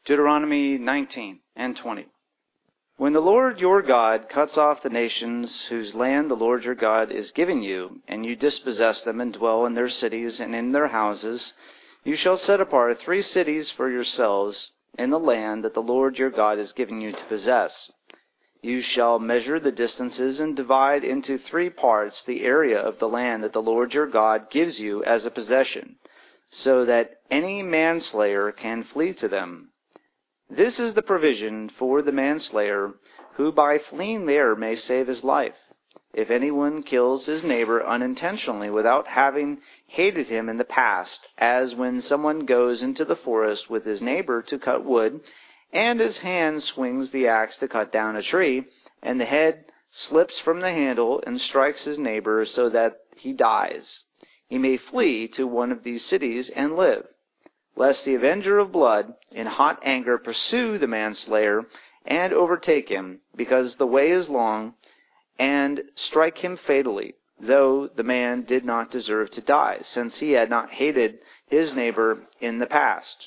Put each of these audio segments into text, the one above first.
Deuteronomy 19 and 20. When the Lord your God cuts off the nations whose land the Lord your God is giving you, and you dispossess them and dwell in their cities and in their houses, you shall set apart 3 cities for yourselves in the land that the Lord your God is giving you to possess. You shall measure the distances and divide into 3 parts the area of the land that the Lord your God gives you as a possession, so that any manslayer can flee to them. This is the provision for the manslayer, who by fleeing there may save his life. If anyone kills his neighbor unintentionally without having hated him in the past, as when someone goes into the forest with his neighbor to cut wood, and his hand swings the axe to cut down a tree, and the head slips from the handle and strikes his neighbor so that he dies, he may flee to one of these cities and live, lest the avenger of blood in hot anger pursue the manslayer and overtake him, because the way is long, and strike him fatally, though the man did not deserve to die, since he had not hated his neighbor in the past.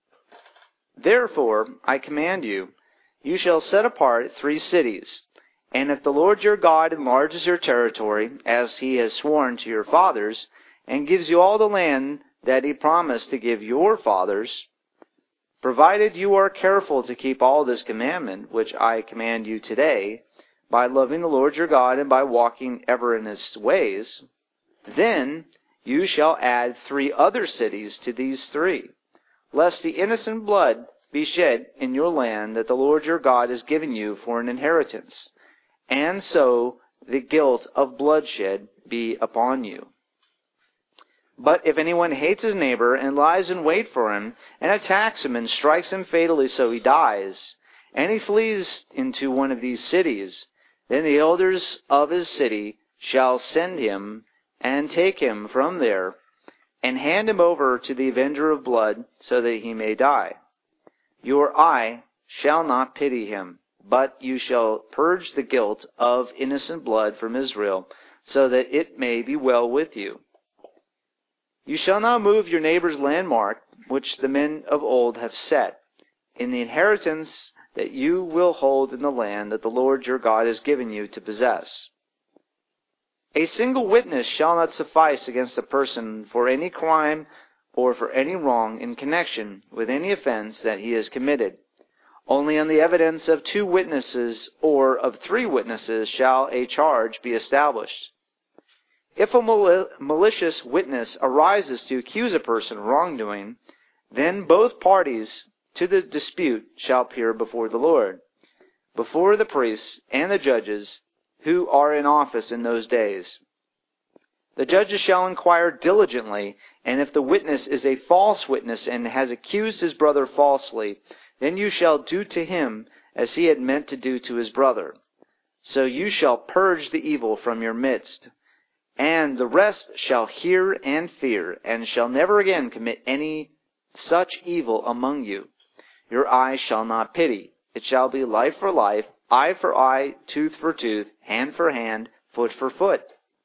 Therefore, I command you, you shall set apart 3 cities, and if the Lord your God enlarges your territory, as he has sworn to your fathers, and gives you all the land that he promised to give your fathers, provided you are careful to keep all this commandment, which I command you today, by loving the Lord your God and by walking ever in his ways, then you shall add 3 other cities to these 3, lest the innocent blood be shed in your land that the Lord your God has given you for an inheritance, and so the guilt of bloodshed be upon you. But if anyone hates his neighbor and lies in wait for him and attacks him and strikes him fatally so he dies, and he flees into one of these cities, then the elders of his city shall send him and take him from there and hand him over to the avenger of blood so that he may die. Your eye shall not pity him, but you shall purge the guilt of innocent blood from Israel, so that it may be well with you. You shall not move your neighbor's landmark, which the men of old have set, in the inheritance that you will hold in the land that the Lord your God has given you to possess. A single witness shall not suffice against a person for any crime or for any wrong in connection with any offense that he has committed. Only on the evidence of 2 witnesses or of 3 witnesses shall a charge be established. If a malicious witness arises to accuse a person of wrongdoing, then both parties to the dispute shall appear before the Lord, before the priests and the judges who are in office in those days. The judges shall inquire diligently, and if the witness is a false witness and has accused his brother falsely, then you shall do to him as he had meant to do to his brother. So you shall purge the evil from your midst. And the rest shall hear and fear, and shall never again commit any such evil among you. Your eye shall not pity. It shall be life for life, eye for eye, tooth for tooth, hand for hand, foot for foot.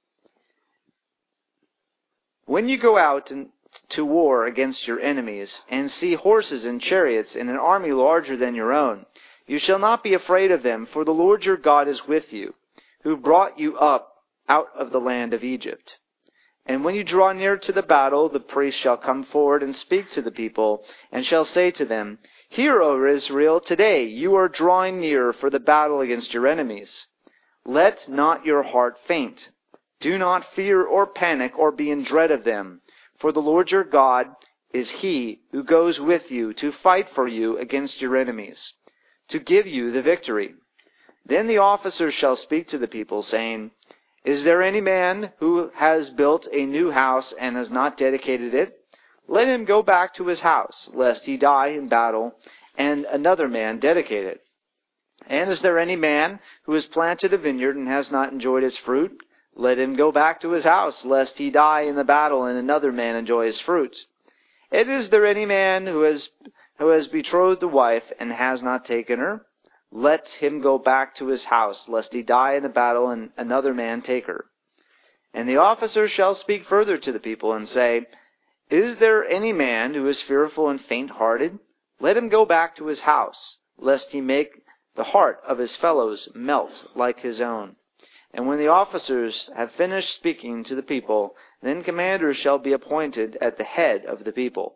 When you go out to war against your enemies, and see horses and chariots and an army larger than your own, you shall not be afraid of them, for the Lord your God is with you, who brought you up out of the land of Egypt. And when you draw near to the battle, the priest shall come forward and speak to the people, and shall say to them, Hear, O Israel, today you are drawing near for the battle against your enemies. Let not your heart faint. Do not fear or panic or be in dread of them, for the Lord your God is he who goes with you to fight for you against your enemies, to give you the victory. Then the officers shall speak to the people, saying, Is there any man who has built a new house and has not dedicated it? Let him go back to his house, lest he die in battle, and another man dedicate it. And is there any man who has planted a vineyard and has not enjoyed its fruit? Let him go back to his house, lest he die in the battle, and another man enjoy his fruit. And is there any man who has betrothed a wife and has not taken her? Let him go back to his house, lest he die in the battle, and another man take her. And the officers shall speak further to the people, and say, Is there any man who is fearful and faint-hearted? let him go back to his house, lest he make the heart of his fellows melt like his own. And when the officers have finished speaking to the people, then commanders shall be appointed at the head of the people.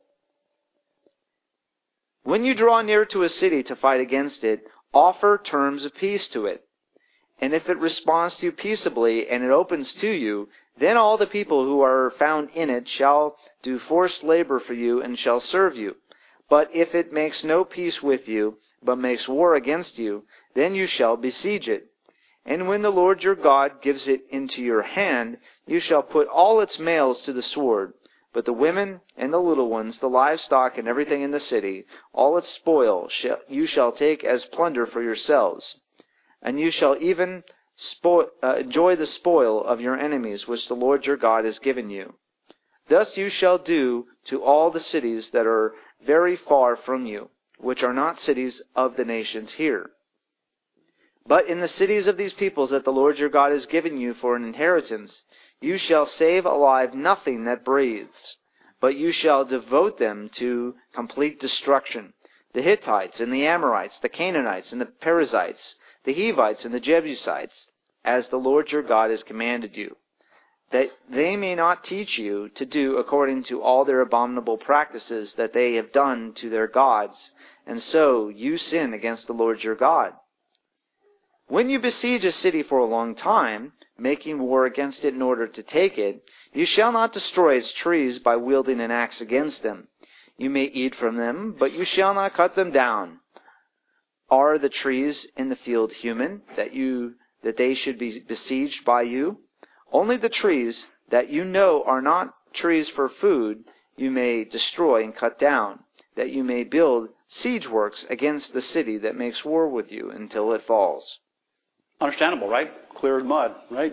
When you draw near to a city to fight against it, offer terms of peace to it. And if it responds to you peaceably and it opens to you, then all the people who are found in it shall do forced labor for you and shall serve you. But if it makes no peace with you, but makes war against you, then you shall besiege it. And when the Lord your God gives it into your hand, you shall put all its males to the sword. But the women and the little ones, the livestock and everything in the city, all its spoil, you shall take as plunder for yourselves. And you shall even enjoy the spoil of your enemies, which the Lord your God has given you. Thus you shall do to all the cities that are very far from you, which are not cities of the nations here. But in the cities of these peoples that the Lord your God has given you for an inheritance, you shall save alive nothing that breathes, but you shall devote them to complete destruction. The Hittites and the Amorites, the Canaanites and the Perizzites, the Hivites and the Jebusites, as the Lord your God has commanded you, that they may not teach you to do according to all their abominable practices that they have done to their gods, and so you sin against the Lord your God. When you besiege a city for a long time, making war against it in order to take it, you shall not destroy its trees by wielding an axe against them. You may eat from them, but you shall not cut them down. Are the trees in the field human, that they should be besieged by you? Only the trees that you know are not trees for food you may destroy and cut down, that you may build siege works against the city that makes war with you until it falls. Understandable, right? Clear as mud, right?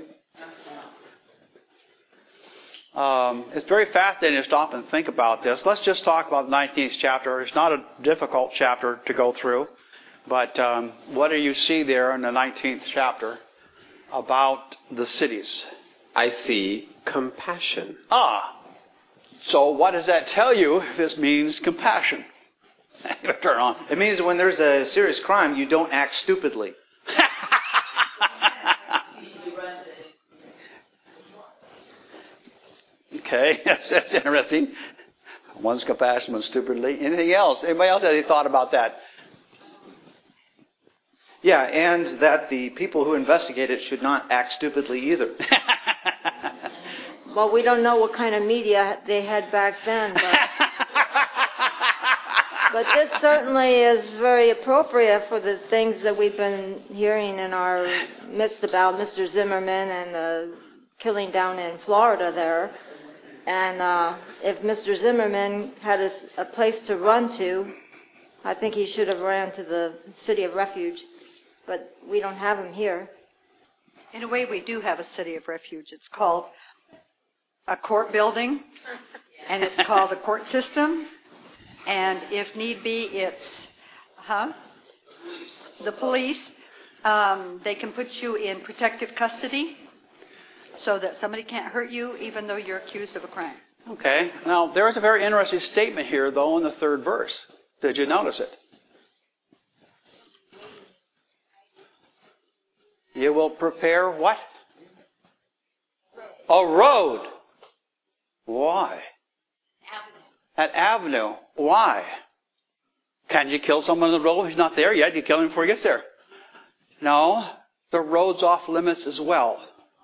It's very fascinating to stop and think about this. Let's just talk about the 19th chapter. It's not a difficult chapter to go through, but what do you see there in the 19th chapter about the cities? I see compassion. So what does that tell you if this means compassion? Turn on. It means when there's a serious crime, you don't act stupidly. Okay, that's interesting. One's compassion, one's stupidly. Anything else? Anybody else have any thought about that? Yeah, and that the people who investigate it should not act stupidly either. Well, we don't know what kind of media they had back then, but this certainly is very appropriate for the things that we've been hearing in our midst about Mr. Zimmerman and the killing down in Florida there. And if Mr. Zimmerman had a place to run to, I think he should have ran to the City of Refuge. But we don't have him here. In a way, we do have a City of Refuge. It's called a court building, and it's called a court system. And if need be, it's the police. They can put you in protective custody so that somebody can't hurt you even though you're accused of a crime. Okay. Now, there is a very interesting statement here, though, in the 3rd verse. Did you notice it? You will prepare what? A road. Why? An avenue. Why? Can you kill someone on the road who's not there yet? You kill him before he gets there. No. The road's off limits as well.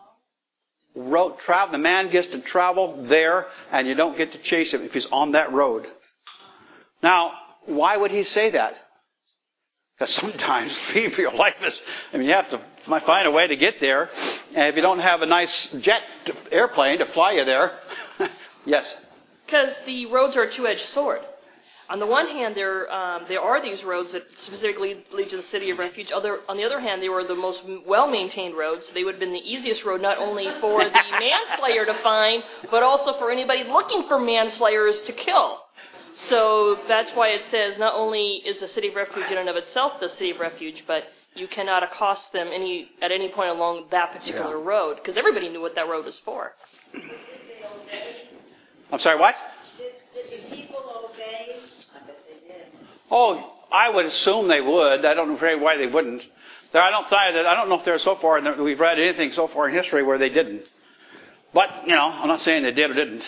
The man gets to travel there, and you don't get to chase him if he's on that road. Now, why would he say that? Because sometimes your life is, you have to find a way to get there. And if you don't have a nice airplane to fly you there, yes? Because the roads are a two-edged sword. On the one hand, there are these roads that specifically lead to the City of Refuge. On the other hand, they were the most well-maintained roads. They would have been the easiest road not only for the manslayer to find, but also for anybody looking for manslayers to kill. So that's why it says not only is the City of Refuge in and of itself the City of Refuge, but you cannot accost them at any point along that particular road, because everybody knew what that road was for. I'm sorry, what? Did the people obey? I bet they did. Oh, I would assume they would. I don't know why they wouldn't. I don't know if they're so far, and we've read anything so far in history where they didn't. But, I'm not saying they did or didn't.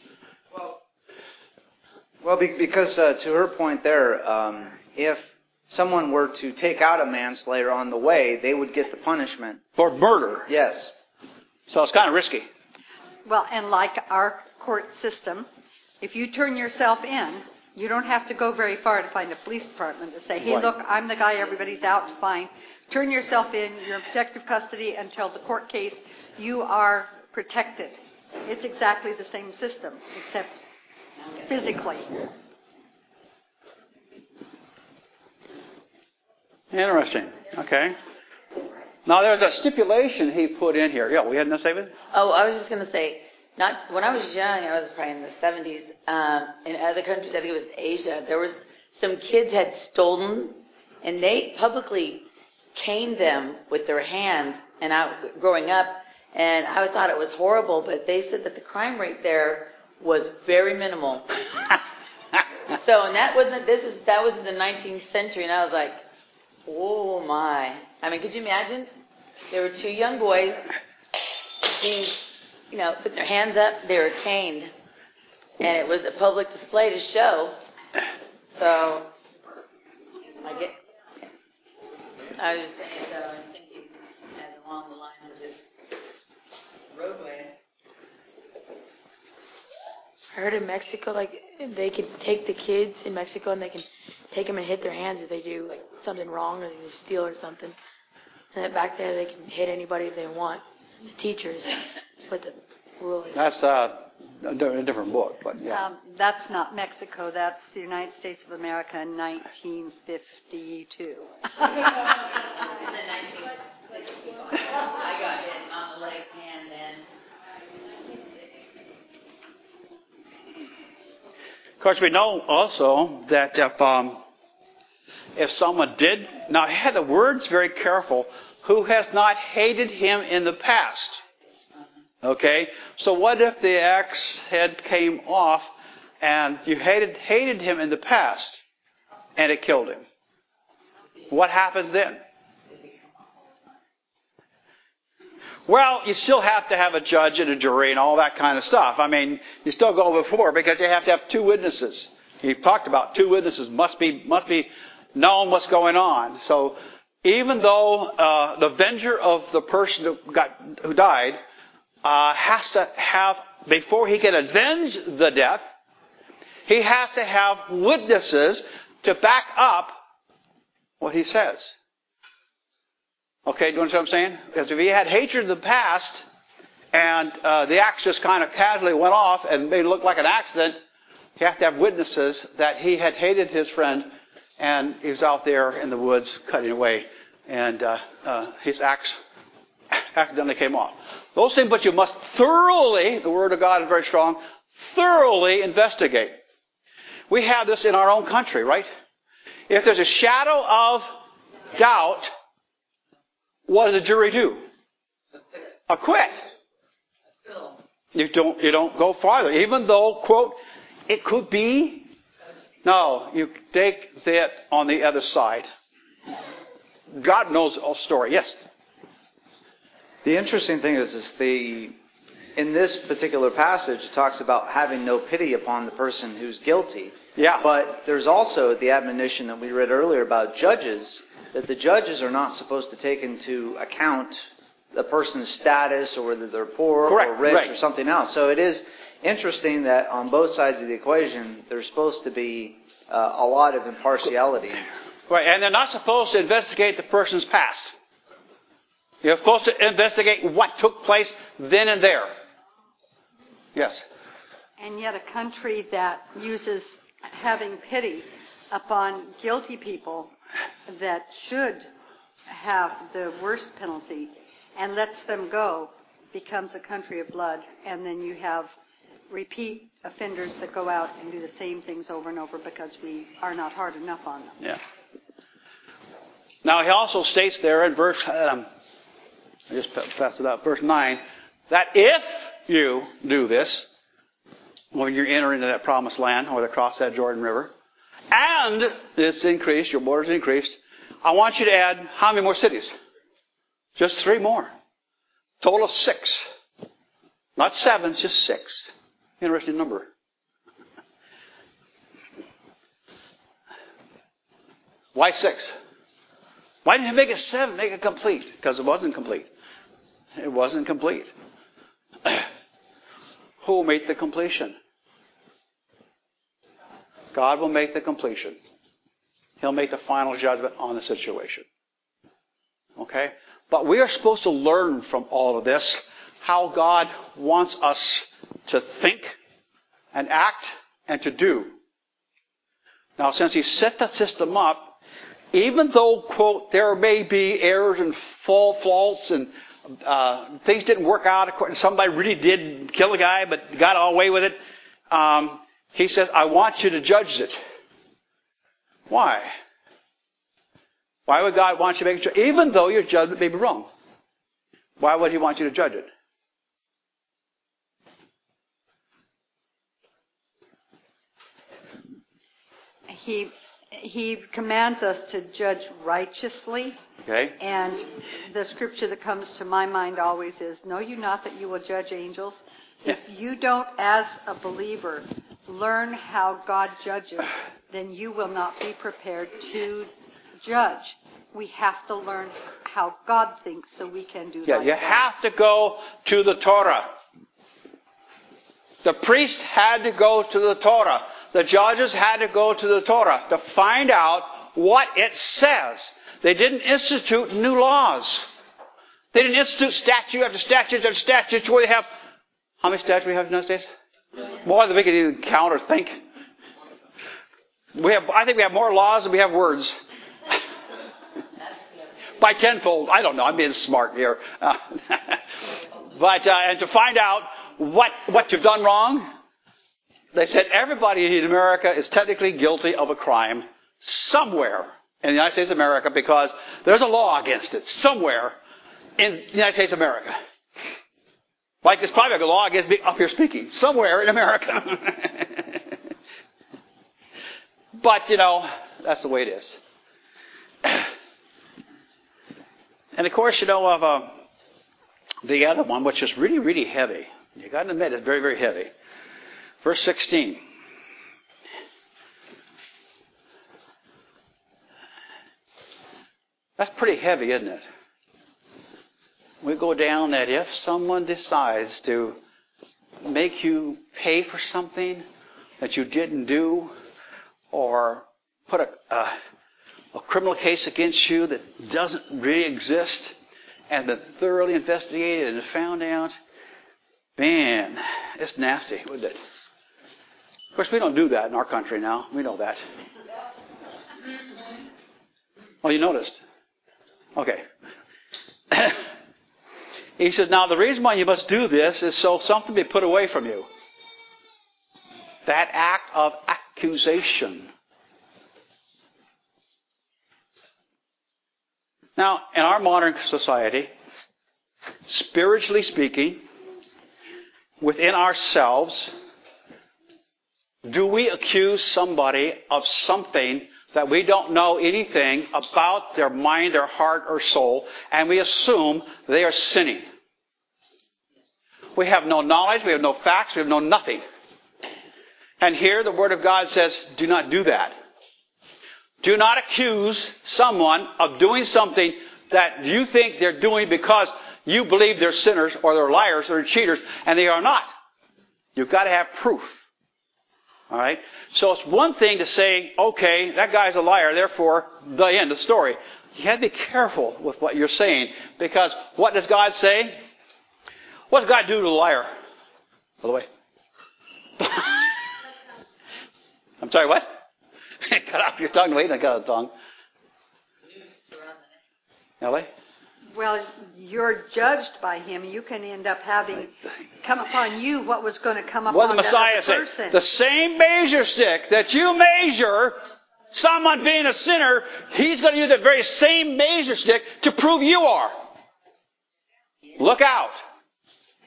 Well, because to her point there, if someone were to take out a manslayer on the way, they would get the punishment. For murder. Yes. So it's kind of risky. Well, and like our court system, if you turn yourself in, you don't have to go very far to find a police department to say, hey, Right. look, I'm the guy everybody's out to find. Turn yourself in. You're in protective custody until the court case. You are protected. It's exactly the same system, except physically. Interesting. Okay. Now, there's a stipulation he put in here. Yeah, we had no statement? Oh, I was just going to say, when I was young, I was probably in the 70s, in other countries, I think it was Asia, there was some kids had stolen, and they publicly caned them with their hands, and growing up, and I thought it was horrible, but they said that the crime rate there was very minimal. So, and that was in the 19th century, and I was like, oh my. I mean, could you imagine? There were two young boys being, putting their hands up, they were caned. And it was a public display to show. So, I was thinking as along the lines of this roadway. I heard in Mexico, they could take the kids in Mexico and they can take them and hit their hands if they do, something wrong or they steal or something. And then back there, they can hit anybody if they want. The teachers, with the ruling. That's a different book, but yeah. That's not Mexico. That's the United States of America in 1952. I got hit on the leg and then. Of course, we know also that if someone did, now I had the words very careful, who has not hated him in the past. Okay? So what if the axe head came off and you hated him in the past and it killed him? What happens then? Well, you still have to have a judge and a jury and all that kind of stuff. I mean, you still go before because you have to have two witnesses. He talked about two witnesses must be known what's going on. So even though the avenger of the person who died has to have, before he can avenge the death, he has to have witnesses to back up what he says. Okay, do you understand what I'm saying? Because if he had hatred in the past and the axe just kind of casually went off and made it look like an accident, you have to have witnesses that he had hated his friend and he was out there in the woods cutting away and his axe accidentally came off. Those things, but you must thoroughly, the Word of God is very strong, thoroughly investigate. We have this in our own country, right? If there's a shadow of doubt, what does a jury do? Acquit. You don't go farther. Even though, quote, it could be. No, you take that on the other side. God knows the story. Yes? The interesting thing is in this particular passage, it talks about having no pity upon the person who's guilty. Yeah. But there's also the admonition that we read earlier about judges, that the judges are not supposed to take into account the person's status or whether they're poor or rich or something else. So it is interesting that on both sides of the equation, there's supposed to be a lot of impartiality. Right, and they're not supposed to investigate the person's past. You're supposed to investigate what took place then and there. Yes. And yet a country that uses having pity upon guilty people that should have the worst penalty and lets them go becomes a country of blood. And then you have repeat offenders that go out and do the same things over and over because we are not hard enough on them. Yeah. Now he also states there in verse, I just passed it up, verse 9, that if you do this, when you enter into that promised land or across that Jordan River, And it's increased, your border's increased. I want you to add how many more cities? Just 3 more. Total of 6. Not 7, just 6. Interesting number. Why 6? Why didn't you make it 7? Make it complete. Because it wasn't complete. It wasn't complete. Who will make the completion? God will make the completion. He'll make the final judgment on the situation. Okay? But we are supposed to learn from all of this how God wants us to think and act and to do. Now, since He set that system up, even though, quote, there may be errors and faults and things didn't work out, and somebody really did kill a guy but got away with it, He says, I want you to judge it. Why? Why would God want you to make a judgment? Even though your judgment may be wrong. Why would He want you to judge it? He commands us to judge righteously. Okay. And the scripture that comes to my mind always is, know you not that you will judge angels? Yeah. If you don't, as a believer, learn how God judges, then you will not be prepared to judge. We have to learn how God thinks so we can do that. Yeah, you have to go to the Torah. The priest had to go to the Torah. The judges had to go to the Torah to find out what it says. They didn't institute new laws. They didn't institute statute after statute after statute where they have... How many statutes do we have in the United States? More than we can even count or think. I think we have more laws than we have words. By tenfold. I don't know. I'm being smart here. But and to find out what you've done wrong, they said everybody in America is technically guilty of a crime somewhere in the United States of America because there's a law against it somewhere in the United States of America. Like there's probably a law against me up here speaking somewhere in America. But, that's the way it is. And of course, of the other one, which is really, really heavy. You got to admit, it's very, very heavy. Verse 16. That's pretty heavy, isn't it? We go down that if someone decides to make you pay for something that you didn't do, or put a criminal case against you that doesn't really exist, and been thoroughly investigated and found out, man, it's nasty, wouldn't it? Of course, we don't do that in our country now. We know that. Oh, you noticed? Okay. He says, now the reason why you must do this is so something be put away from you. That act of accusation. Now, in our modern society, spiritually speaking, within ourselves, do we accuse somebody of something that we don't know anything about their mind, their heart, or soul, and we assume they are sinning? We have no knowledge, we have no facts, we have no nothing. And here the Word of God says, do not do that. Do not accuse someone of doing something that you think they're doing because you believe they're sinners or they're liars or they're cheaters, and they are not. You've got to have proof. All right? So it's one thing to say, okay, that guy's a liar, therefore, the end of the story. You have to be careful with what you're saying, because what does God say? What does God do to a liar? By the way. I'm sorry, what? Cut off your tongue. Wait, I got a tongue. Ellie? Well, you're judged by him. You can end up having come upon you what was going to come upon what the Messiah other person. Said, the same measure stick that you measure someone being a sinner, he's going to use that very same measure stick to prove you are. Look out.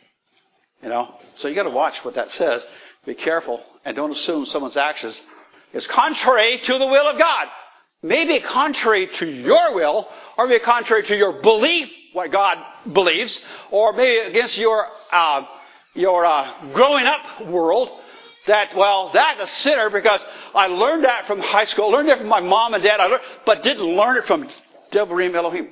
So you got to watch what that says. Be careful and don't assume someone's actions is contrary to the will of God. Maybe contrary to your will, or maybe contrary to your belief, what God believes, or maybe against your growing up world, that's a sinner because I learned that from high school, learned it from my mom and dad, but didn't learn it from Devarim Elohim.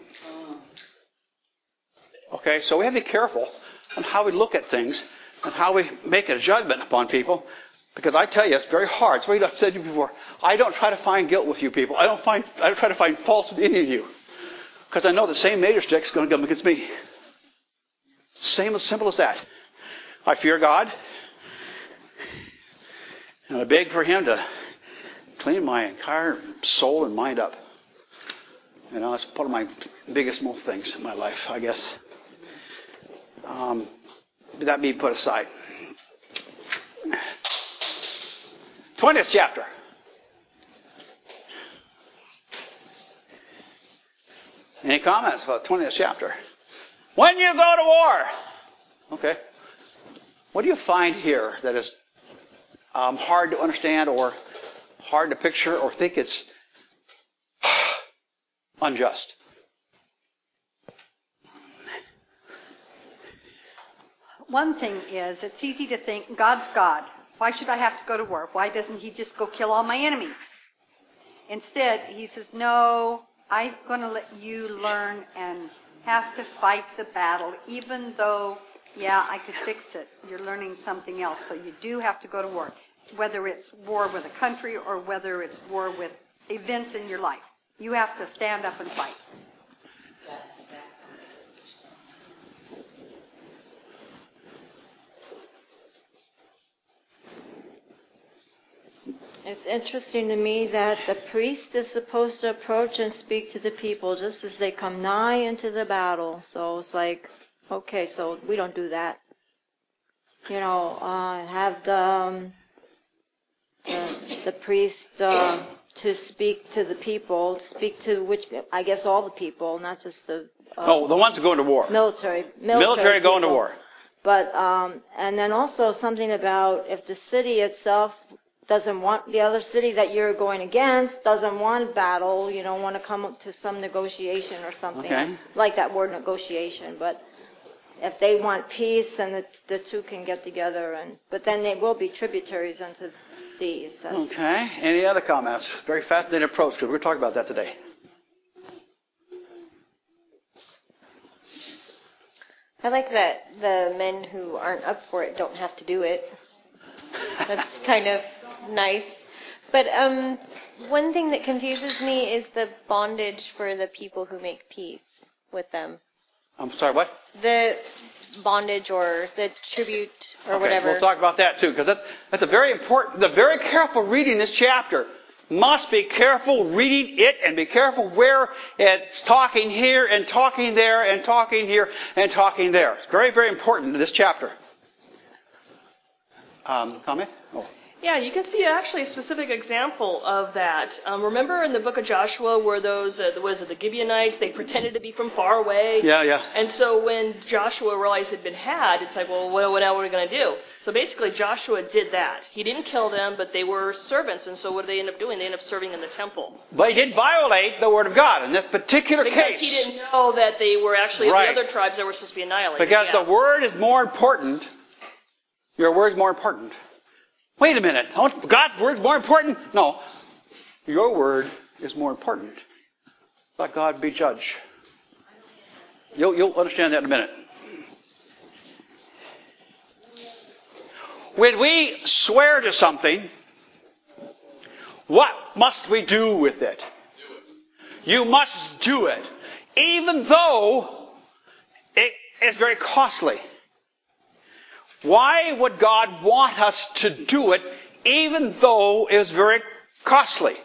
Okay, so we have to be careful on how we look at things and how we make a judgment upon people. Because I tell you, it's very hard. It's what I've said to you before. I don't try to find guilt with you people. I don't try to find faults with any of you. Because I know the same major stick is going to come against me. Same as simple as that. I fear God. And I beg for Him to clean my entire soul and mind up. You know, that's one of my biggest, most things in my life, I guess. That being put aside. 20th chapter. Any comments about the 20th chapter? When you go to war. Okay. What do you find here that is hard to understand or hard to picture or think it's unjust? One thing is, it's easy to think, God's God. Why should I have to go to war? Why doesn't He just go kill all my enemies? Instead, He says, no, I'm going to let you learn and have to fight the battle, even though, yeah, I could fix it. You're learning something else, so you do have to go to war. Whether it's war with a country or whether it's war with events in your life. You have to stand up and fight. It's interesting to me that the priest is supposed to approach and speak to the people just as they come nigh into the battle. So it's like, okay, so we don't do that. You know, have the priest to speak to the people, speak to which, I guess all the people, not just the... the ones who go into war. Military going to war. But, and then also something about if the city itself doesn't want, the other city that you're going against doesn't want battle, you don't want to come up to some negotiation or something. Okay. Like that word negotiation, but if they want peace, then the two can get together, but then they will be tributaries unto these. Okay. Any other comments? Very fascinating approach, because we're talking about that today. I like that the men who aren't up for it don't have to do it. That's kind of nice. But one thing that confuses me is the bondage for the people who make peace with them. I'm sorry, what? The bondage or the tribute or whatever. We'll talk about that too, because that's a very important, the very careful reading this chapter. Must be careful reading it and be careful where it's talking here and talking there and talking here and talking there. It's very, very important in this chapter. Comment? Oh. Yeah, you can see actually a specific example of that. Remember in the book of Joshua where those, the Gibeonites, they pretended to be from far away? Yeah. And so when Joshua realized it had been had, it's like, well, what are we going to do? So basically Joshua did that. He didn't kill them, but they were servants. And so what did they end up doing? They ended up serving in the temple. But he did violate the word of God in this particular because case. He didn't know that they were actually the other tribes that were supposed to be annihilated. Because the word is more important. Your word is more important. Wait a minute. God's word is more important? No. Your word is more important. Let God be judge. You'll understand that in a minute. When we swear to something, what must we do with it? You must do it. Even though it is very costly. Why would God want us to do it even though it is very costly?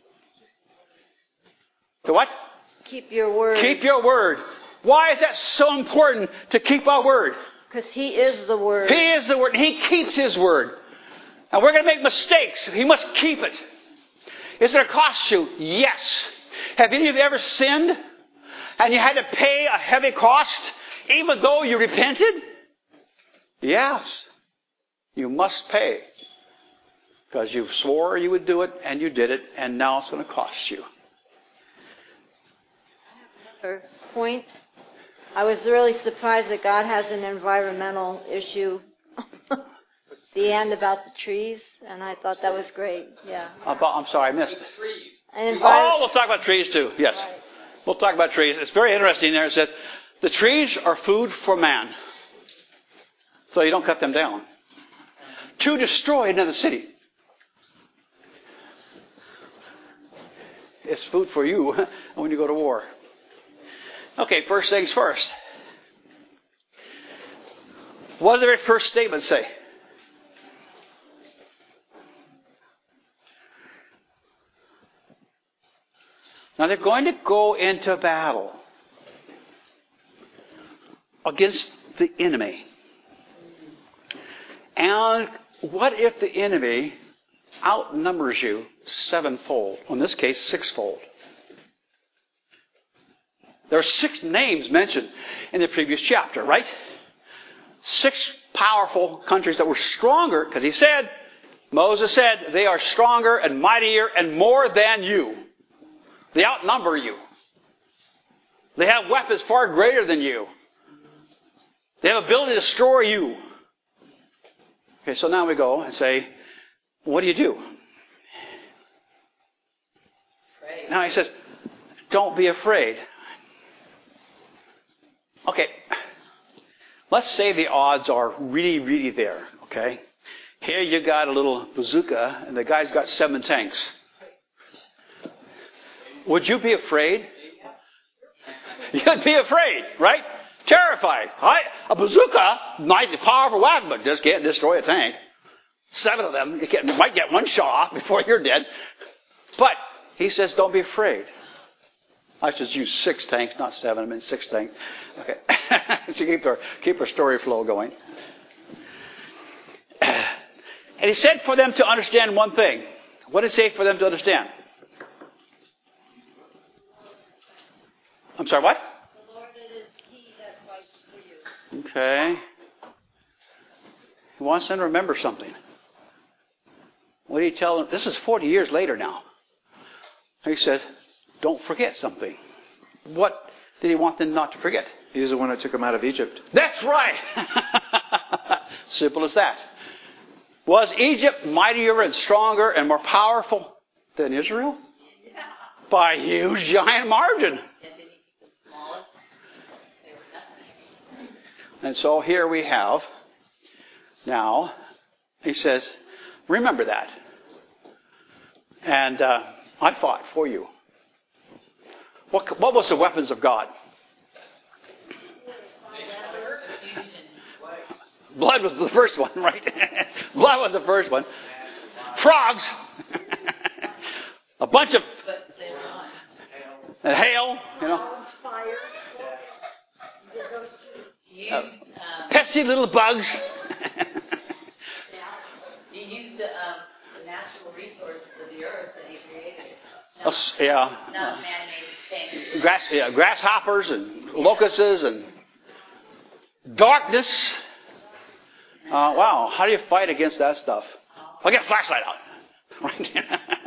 To what? Keep your word. Keep your word. Why is that so important to keep our word? Because He is the word. He is the word. He keeps His word. And we're going to make mistakes. He must keep it. Is it going to cost you? Yes. Have any of you ever sinned and you had to pay a heavy cost even though you repented? Yes, you must pay. Because you swore you would do it, and you did it, and now it's going to cost you. Another point. I was really surprised that God has an environmental issue. The end about the trees, and I thought that was great. Yeah. I'm sorry, I missed it. And We'll talk about trees too. Yes. Right. We'll talk about trees. It's very interesting there. It says, the trees are food for man. So you don't cut them down. To destroy another city. It's food for you when you go to war. Okay, first things first. What does the very first statement say? Now they're going to go into battle against the enemy. And what if the enemy outnumbers you sevenfold? In this case, sixfold. There are 6 names mentioned in the previous chapter, right? 6 powerful countries that were stronger, because Moses said, they are stronger and mightier and more than you. They outnumber you. They have weapons far greater than you. They have ability to destroy you. Okay, so now we go and say, what do you do? Afraid. Now he says, don't be afraid. Okay, let's say the odds are really, really there, okay? Here you got a little bazooka, and the guy's got 7 tanks. Would you be afraid? You'd be afraid, right? Terrified. A bazooka might be a powerful weapon, but just can't destroy a tank. 7 of them, you might get 1 shot off before you're dead. But he says, don't be afraid. I should use 6 tanks, not 7. I mean 6 tanks. Okay, to keep our story flow going. And he said for them to understand one thing. What did he say for them to understand? I'm sorry, what? The Lord, it is He that fights for you. Okay. He wants them to remember something. What did he tell them? This is 40 years later now. He said, don't forget something. What did he want them not to forget? He's the one that took them out of Egypt. That's right. Simple as that. Was Egypt mightier and stronger and more powerful than Israel? Yeah. By a huge, giant margin. And so here we have, now, he says, remember that. And I fought for you. What was the weapons of God? Blood was the first one, right? Blood was the first one. Frogs. A bunch of... And hail, you know. Pesky little bugs. You used the natural resources of the earth that He created. Not man-made things. Grasshoppers and locusts and darkness. Wow, how do you fight against that stuff? I'll get a flashlight out. Right?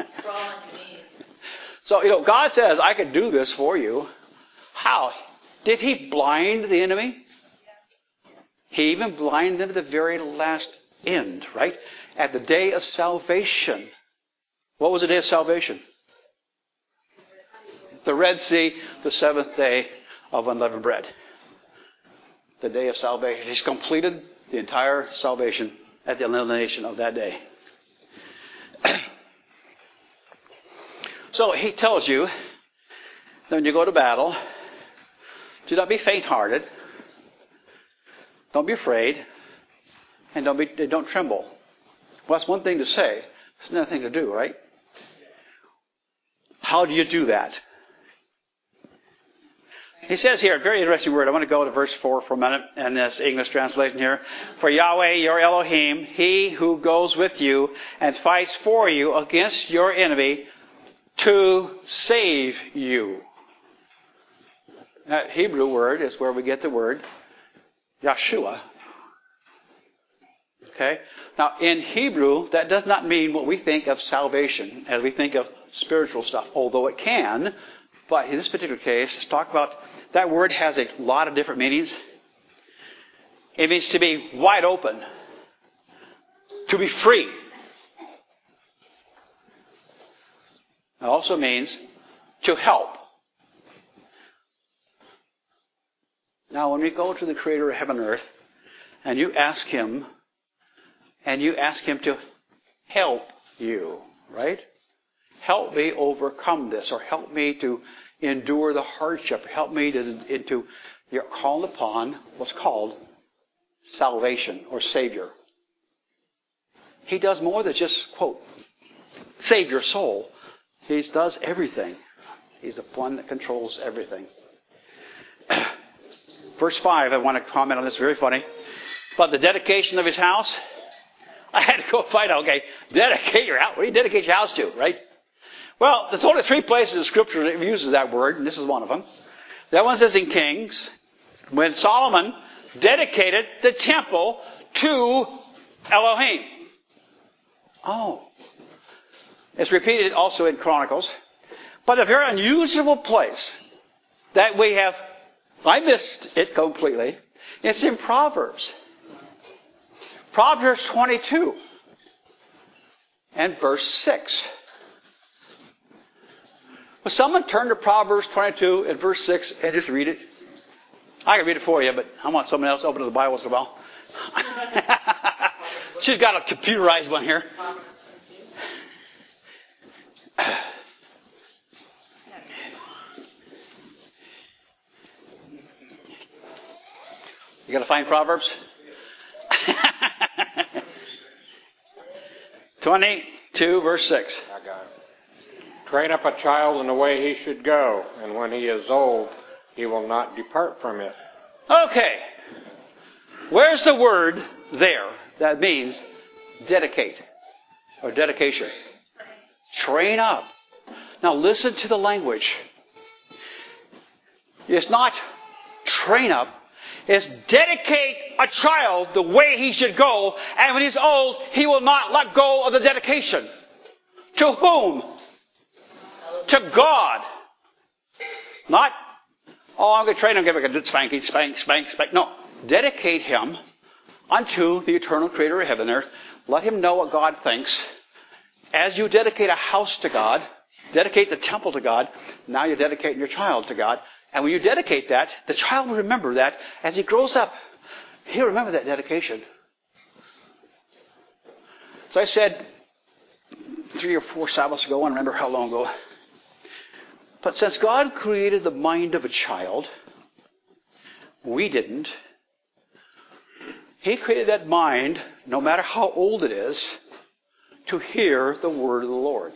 So, God says, I could do this for you. How? Did He blind the enemy? He even blinded them at the very last end, right? At the day of salvation. What was the day of salvation? The Red Sea, the 7th day of unleavened bread. The day of salvation. He's completed the entire salvation at the elimination of that day. So he tells you that when you go to battle, do not be faint-hearted. Don't be afraid. And don't tremble. Well, that's one thing to say. It's another thing to do, right? How do you do that? He says here, a very interesting word. I want to go to verse 4 for a minute in this English translation here. For Yahweh, your Elohim, He who goes with you and fights for you against your enemy to save you. That Hebrew word is where we get the word Yeshua. Okay? Now, in Hebrew, that does not mean what we think of salvation as we think of spiritual stuff, although it can. But in this particular case, let's talk about that word has a lot of different meanings. It means to be wide open, to be free. It also means to help. Now, when we go to the Creator of heaven and earth, and you ask Him to help you, right? Help me overcome this, or help me to endure the hardship, help me to you're called upon what's called salvation or Savior. He does more than just, quote, save your soul. He does everything. He's the one that controls everything. Verse 5, I want to comment on this, very funny. About the dedication of his house. I had to go find out, okay, dedicate your house. What do you dedicate your house to, right? Well, there's only 3 places in Scripture that uses that word, and this is one of them. That one says in Kings, when Solomon dedicated the temple to Elohim. Oh. It's repeated also in Chronicles. But a very unusual place that we have, I missed it completely, it's in Proverbs. Proverbs 22 and verse 6. Will someone turn to Proverbs 22 and verse 6 and just read it? I can read it for you, but I want someone else to open the Bible as well. She's got a computerized one here. You got to find Proverbs? 22 verse 6. I got it. Train up a child in the way he should go, and when he is old, he will not depart from it. Okay. Where's the word there that means dedicate or dedication? Train up. Now listen to the language. It's not train up. It's dedicate a child the way he should go, and when he's old, he will not let go of the dedication. To whom? To God. Not, I'm going to train him, give him a good spanking, spank. No. Dedicate him unto the eternal Creator of heaven and earth. Let him know what God thinks. As you dedicate a house to God, dedicate the temple to God, now you're dedicating your child to God. And when you dedicate that, the child will remember that as he grows up. He'll remember that dedication. So I said 3 or 4 Sabbaths ago, I don't remember how long ago. But since God created the mind of a child, we didn't. He created that mind, no matter how old it is, to hear the word of the Lord.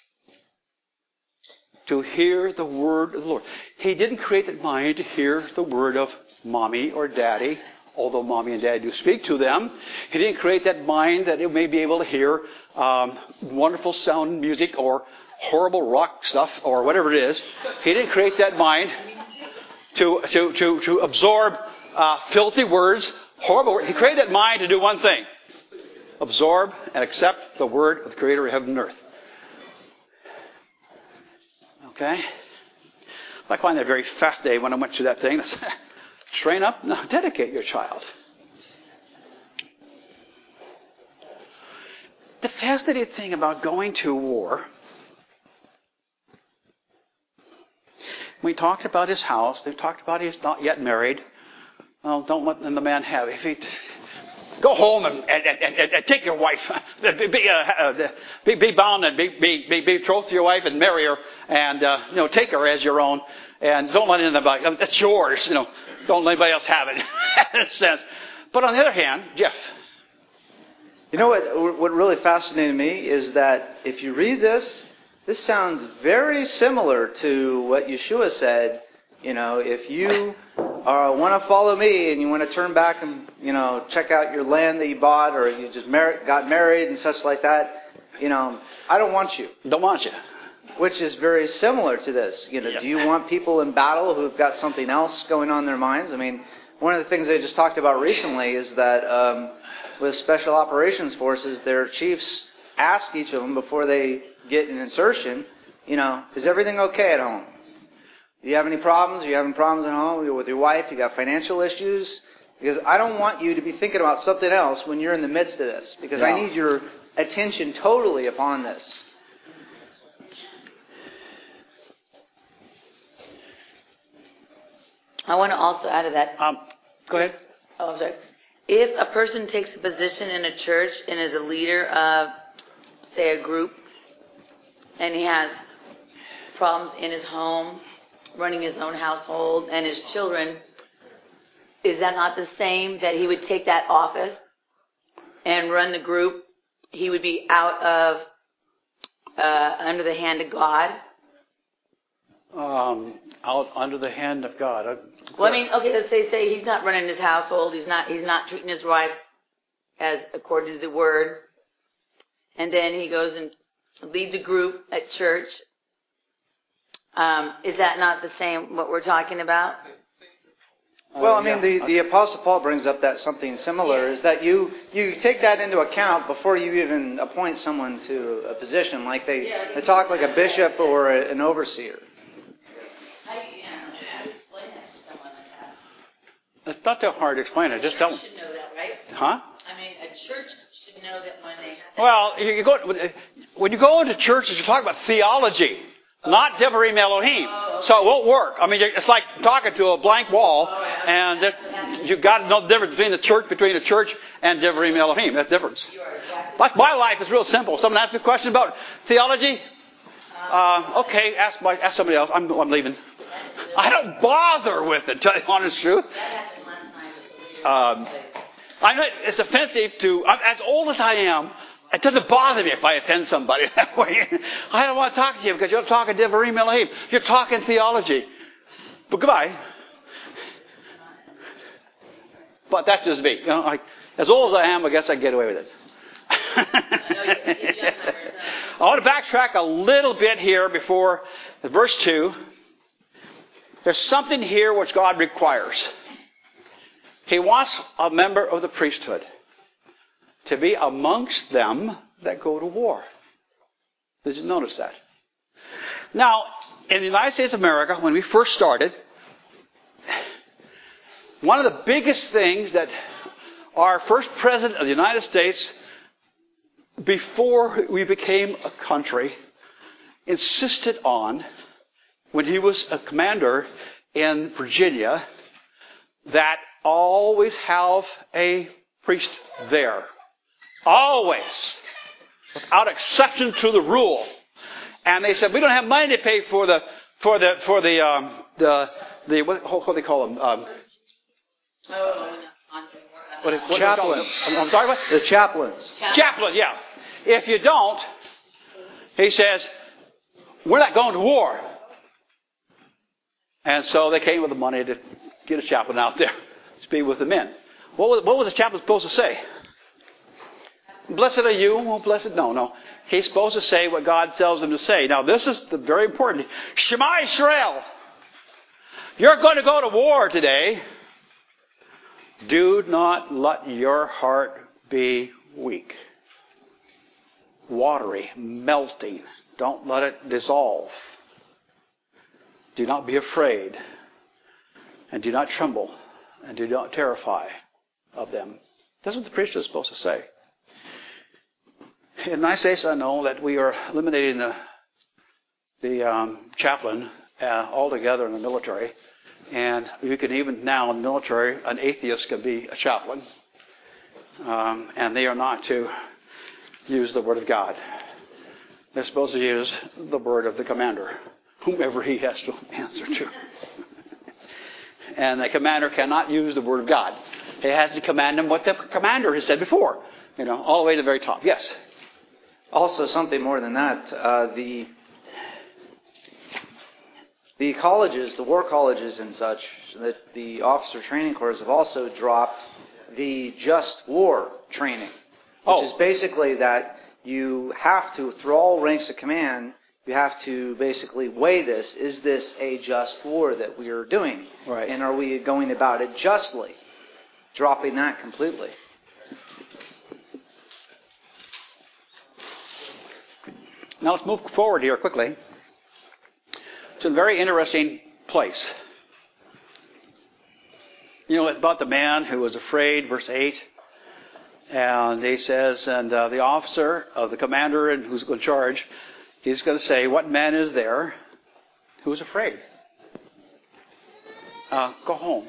To hear the word of the Lord. He didn't create that mind to hear the word of mommy or daddy, although mommy and daddy do speak to them. He didn't create that mind that it may be able to hear wonderful sound music or horrible rock stuff or whatever it is. He didn't create that mind to absorb filthy words, horrible words. He created that mind to do one thing. Absorb and accept the word of the Creator of heaven and earth. Okay? I find that very fascinating when I went through that thing. Train up, no, dedicate your child. The fascinating thing about going to war, we talked about his house. They talked about he's not yet married. Well, don't let the man have it. Go home and take your wife. Be bound and be betrothed to your wife and marry her, and take her as your own. And don't let anybody. That's yours. Don't let anybody else have it. In a sense. But on the other hand, Jeff. You know what really fascinated me is that if you read this sounds very similar to what Yeshua said. If you want to follow me and you want to turn back and, check out your land that you bought, or you just got married and such like that, I don't want you. Don't want you. Which is very similar to this. Yep. Do you want people in battle who've got something else going on in their minds? I mean, one of the things I just talked about recently is that with Special Operations Forces, their chiefs ask each of them before they get an insertion, is everything okay at home? Do you have any problems? Are you having problems at home? You're with your wife? You got financial issues? Because I don't want you to be thinking about something else when you're in the midst of this. Because I need your attention totally upon this. I want to also add to that. Go ahead. Oh, I'm sorry. If a person takes a position in a church and is a leader of, say, a group, and he has problems in his home, running his own household and his children, is that not the same that he would take that office and run the group? He would be out of, under the hand of God? Out under the hand of God. Well, I mean, okay, let's say he's not running his household. He's not treating his wife as according to the word. And then he goes and leads a group at church. Is that not the same what we're talking about? Well, I mean, the Apostle Paul brings up that something similar is that you take that into account before you even appoint someone to a position. Like they talk like a bishop or an overseer. It's not that hard to explain. I just don't. Should know that, right? Huh? I mean, a church should know that when they. Well, when you go into churches, you talk about theology, not Devarim Elohim. So it won't work. I mean, it's like talking to a blank wall, and you've got to know the difference between a church and Devarim Elohim. That's the difference. My life is real simple. Someone asks me a question about theology. Okay, ask somebody else. I'm leaving. I don't bother with it, to tell you the honest truth. I know it's offensive as old as I am, it doesn't bother me if I offend somebody that way. I don't want to talk to you because you're talking Devarim Elohim. You're talking theology. But goodbye. But that's just me. As old as I am, I guess I can get away with it. I want to backtrack a little bit here before verse 2. There's something here which God requires. He wants a member of the priesthood to be amongst them that go to war. Did you notice that? Now, in the United States of America, when we first started, one of the biggest things that our first president of the United States, before we became a country, insisted on, when he was a commander in Virginia, that always have a priest there. Always. Without exception to the rule. And they said, we don't have money to pay for the what do they call them? Chaplains. I'm sorry, what? The chaplains. Chaplain, yeah. If you don't, he says, we're not going to war. And so they came with the money to get a chaplain out there to be with the men. What was the chaplain supposed to say? Blessed are you. Well, blessed. No. He's supposed to say what God tells him to say. Now, this is very important. Shema Yisrael. You're going to go to war today. Do not let your heart be weak. Watery, melting. Don't let it dissolve. Do not be afraid. And do not tremble. And do not terrify of them. That's what the priest is supposed to say. In the United States, I know that we are eliminating the chaplain altogether in the military. And you can even now in the military, an atheist can be a chaplain. And they are not to use the word of God. They're supposed to use the word of the commander, whomever he has to answer to. And the commander cannot use the word of God. He has to command them what the commander has said before. All the way to the very top. Yes? Also, something more than that, the colleges, the war colleges and such, that the officer training corps have also dropped the just war training, which is basically that you have to, through all ranks of command, you have to basically weigh this. Is this a just war that we are doing? Right. And are we going about it justly? Dropping that completely. Now let's move forward here quickly to a very interesting place. You know, it's about the man who was afraid, verse 8. And he says, and the officer of the commander and who's in charge, he's going to say, what man is there who is afraid? Go home.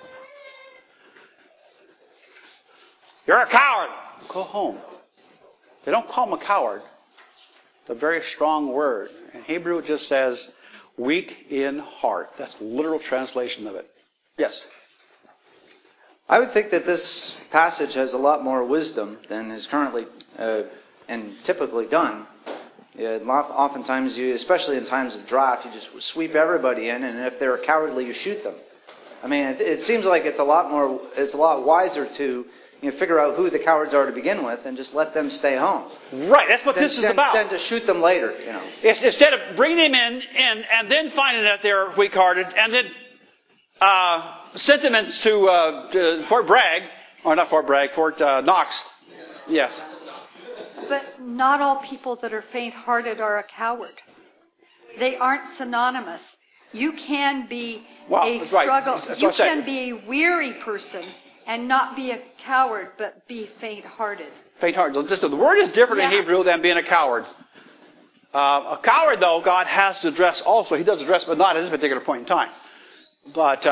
You're a coward. Go home. They don't call him a coward. It's a very strong word. In Hebrew it just says, weak in heart. That's the literal translation of it. Yes? I would think that this passage has a lot more wisdom than is currently and typically done. Oftentimes, especially in times of draft, you just sweep everybody in, and if they're cowardly, you shoot them. I mean, it seems like it's a lot wiser to figure out who the cowards are to begin with, and just let them stay home. Right, that's what this is about. Than to shoot them later. Instead of bringing them in and then finding that they're weak-hearted, and then sent them to Fort Bragg, or not Fort Bragg, Fort Knox. Yes. But not all people that are faint-hearted are a coward. They aren't synonymous. You can be struggle. Right. You can be a weary person and not be a coward, but be faint-hearted. Faint-hearted. Listen, the word is different in Hebrew than being a coward. A coward, though, God has to address also. He does address, but not at this particular point in time. But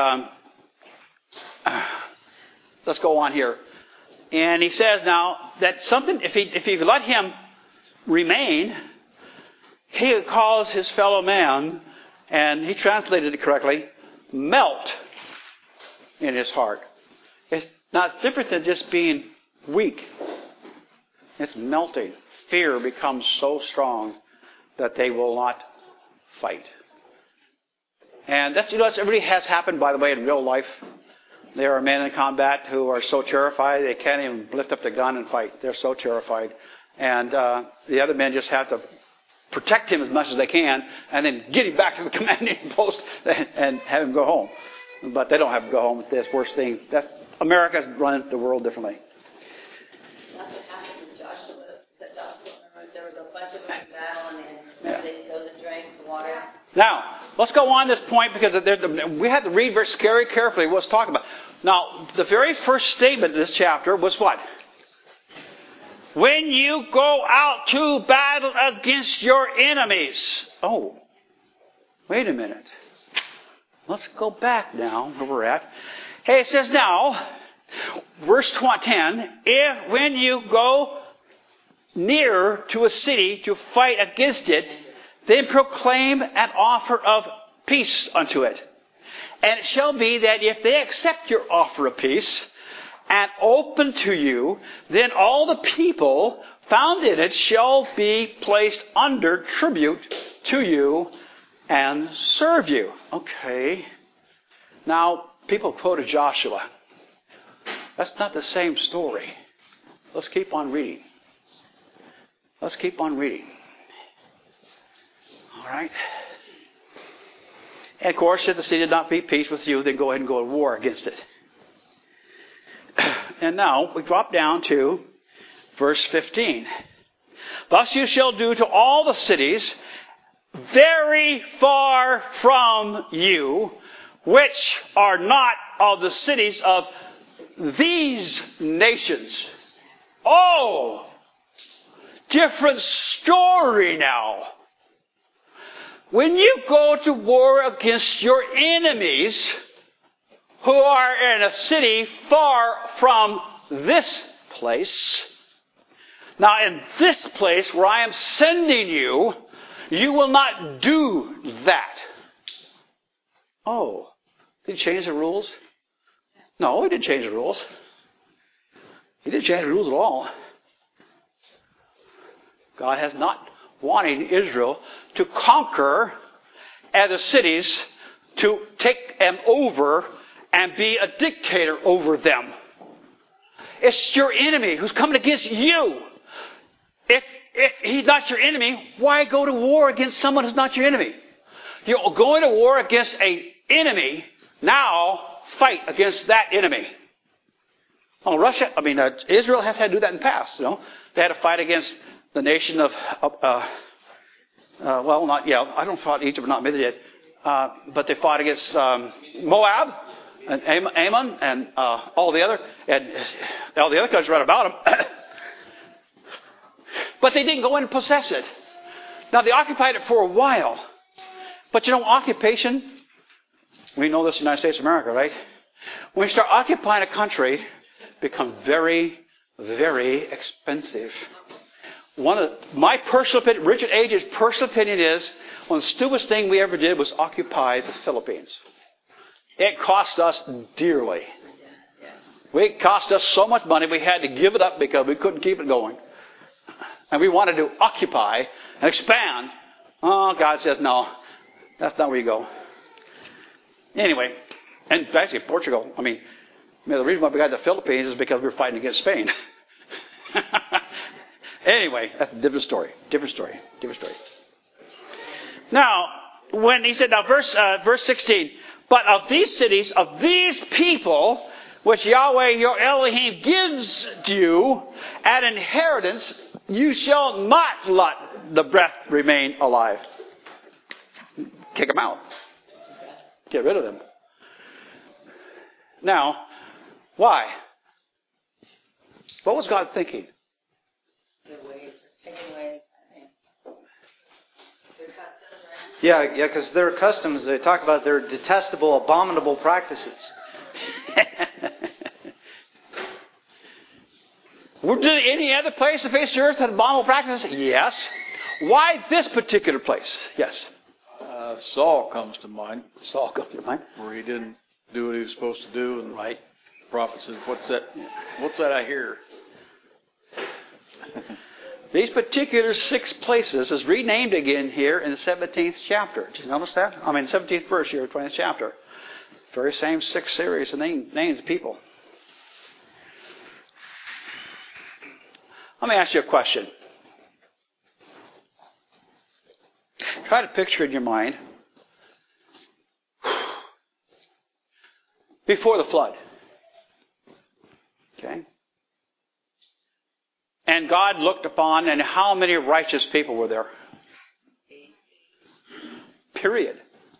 let's go on here. And he says now that something, if you let him remain, he would cause his fellow man, and he translated it correctly, melt in his heart. It's not different than just being weak. It's melting. Fear becomes so strong that they will not fight. And that's everybody has happened, by the way, in real life. There are men in combat who are so terrified they can't even lift up the gun and fight. They're so terrified. And the other men just have to protect him as much as they can and then get him back to the commanding post and have him go home. But they don't have to go home with this worst thing. America's running the world differently. That's what happened with Joshua. There was a bunch of them in battle, and then those that drank the water. Now, let's go on this point because we have to read very carefully what's talking about. Now, the very first statement in this chapter was what? When you go out to battle against your enemies. Oh, wait a minute. Let's go back now where we're at. Hey, it says now, verse 10, when you go near to a city to fight against it, then proclaim an offer of peace unto it. And it shall be that if they accept your offer of peace and open to you, then all the people found in it shall be placed under tribute to you and serve you. Okay. Now, people quoted Joshua. That's not the same story. Let's keep on reading. Let's keep on reading. All right. And of course, if the city did not be peace with you, then go ahead and go to war against it. And now we drop down to verse 15. Thus you shall do to all the cities very far from you, which are not of the cities of these nations. Oh, different story now. When you go to war against your enemies who are in a city far from this place, now in this place where I am sending you, you will not do that. Oh, did he change the rules? No, he didn't change the rules. He didn't change the rules at all. God has not wanted Israel to conquer other cities, to take them over and be a dictator over them. It's your enemy who's coming against you. If he's not your enemy, why go to war against someone who's not your enemy? You're going to war against an enemy. Now fight against that enemy. Oh, Israel has had to do that in the past. They had to fight against the nation of I don't fought Egypt, not Midian, but they fought against Moab and Ammon and all the other countries right about them. But they didn't go in and possess it. Now, they occupied it for a while. But occupation, we know this in the United States of America, right? When you start occupying a country, it becomes very, very expensive. One of my personal opinion, Richard Age's personal opinion is, one of the stupidest thing we ever did was occupy the Philippines. It cost us dearly. It cost us so much money we had to give it up because we couldn't keep it going. And we wanted to occupy and expand. Oh, God says, no, that's not where you go. Anyway, and actually Portugal, the reason why we got the Philippines is because we were fighting against Spain. Anyway, that's a different story. Now, when he said, verse 16, but of these cities, of these people, which Yahweh your Elohim gives to you at inheritance, you shall not let the breath remain alive. Kick them out. Get rid of them. Now, why? What was God thinking? Yeah, because their customs, they talk about their detestable, abominable practices. Did any other place on the face of the earth have abominable practices? Yes. Why this particular place? Yes. Saul comes to mind. Where he didn't do what he was supposed to do, and right. The prophet says, "What's that I hear?" These particular 6 places is renamed again here in the 17th chapter. Did you notice that? 17th verse here, 20th chapter. Very same 6 series of names of people. Let me ask you a question. Try to picture in your mind before the flood. Okay? And God looked upon, and how many righteous people were there? Period.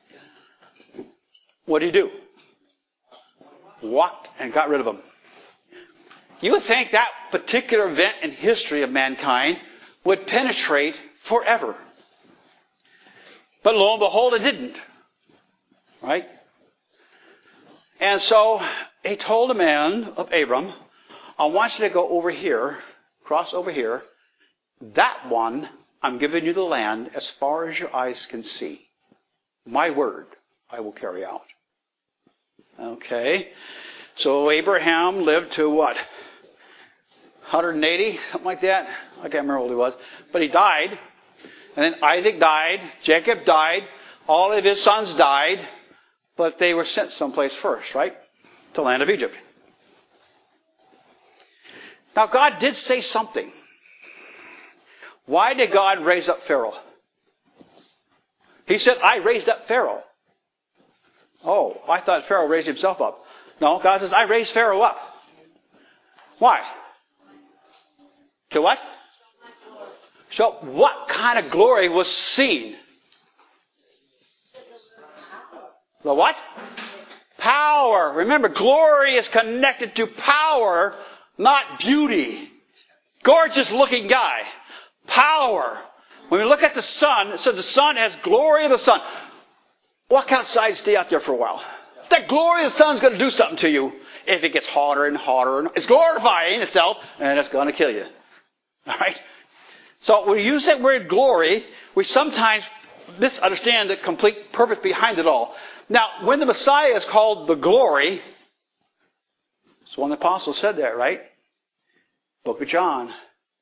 What did he do? Walked and got rid of them. You would think that particular event in history of mankind would penetrate forever. But lo and behold, it didn't. Right? And so he told the man of Abram, I want you to go over here, cross over here. That one, I'm giving you the land as far as your eyes can see. My word, I will carry out. Okay. So Abraham lived to what? 180, something like that. I can't remember what he was. But he died. And then Isaac died. Jacob died. All of his sons died. But they were sent someplace first, right? To the land of Egypt. Now God did say something. Why did God raise up Pharaoh? He said, I raised up Pharaoh. Oh, I thought Pharaoh raised himself up. No, God says, I raised Pharaoh up. Why? To what? So what kind of glory was seen? The what? Power. Remember, glory is connected to power, not beauty. Gorgeous looking guy. Power. When we look at the sun, it says the sun has glory of the sun. Walk outside, stay out there for a while. That glory of the sun is going to do something to you. If it gets hotter and hotter, it's glorifying itself, and it's going to kill you. All right? So when we use that word glory, we sometimes misunderstand the complete purpose behind it all. Now, when the Messiah is called the glory, so one of the apostles said that, right? Book of John.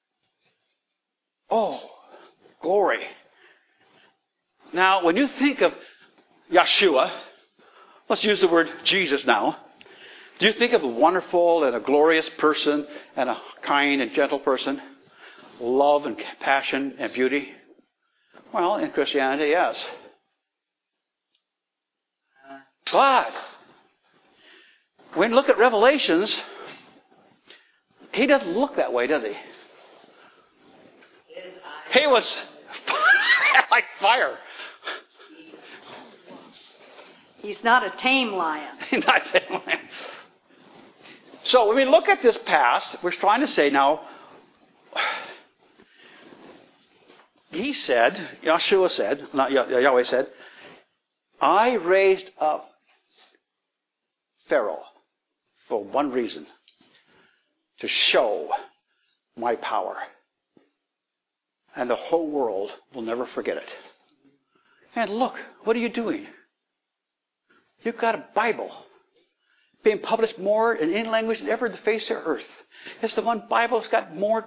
Oh, glory. Now, when you think of Yeshua, let's use the word Jesus now. Do you think of a wonderful and a glorious person and a kind and gentle person? Love and passion and beauty? Well, in Christianity, yes. But when you look at Revelations, he doesn't look that way, does he? He was like fire. He's not a tame lion. Not a tame lion. So when we look at this past, we're trying to say now, he said, Yahshua said, not Yahweh said, I raised up Pharaoh for one reason, to show my power. And the whole world will never forget it. And look, what are you doing? You've got a Bible being published more in any language than ever in the face of the earth. It's the one Bible that's got more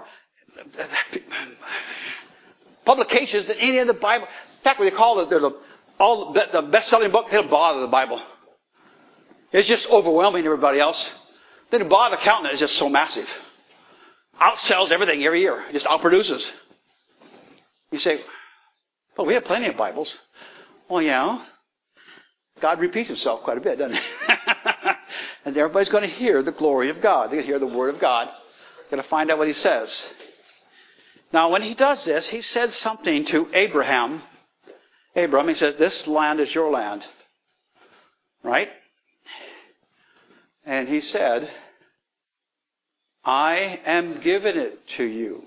publications than any other Bible. In fact, when they call it the best-selling book, they don't bother the Bible. It's just overwhelming everybody else. They don't bother counting it. It's just so massive. Outsells everything every year. It just outproduces. You say, well, we have plenty of Bibles. Well, yeah. God repeats himself quite a bit, doesn't he? And everybody's going to hear the glory of God. They're going to hear the word of God. They're going to find out what he says. Now, when he does this, he said something to Abraham. Abram, he says, this land is your land. Right? And he said, I am giving it to you.